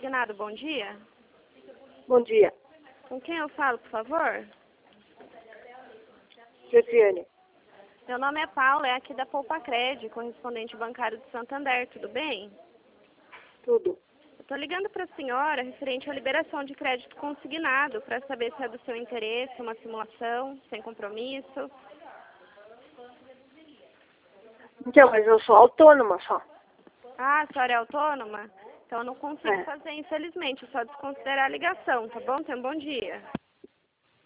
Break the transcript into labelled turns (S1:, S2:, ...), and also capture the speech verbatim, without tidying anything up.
S1: Consignado, bom dia.
S2: Bom dia.
S1: Com quem eu falo, por favor?
S2: Josiane.
S1: Meu nome é Paula, é aqui da Poupa Cred, correspondente bancário de Santander, tudo bem?
S2: Tudo.
S1: Eu tô ligando para a senhora referente à liberação de crédito consignado, para saber se é do seu interesse, uma simulação, sem compromisso.
S2: Então, mas eu sou autônoma só.
S1: Ah, a senhora é autônoma? Então eu não consigo
S2: É.
S1: fazer, infelizmente, só desconsiderar a ligação, tá bom? Tenha um bom dia.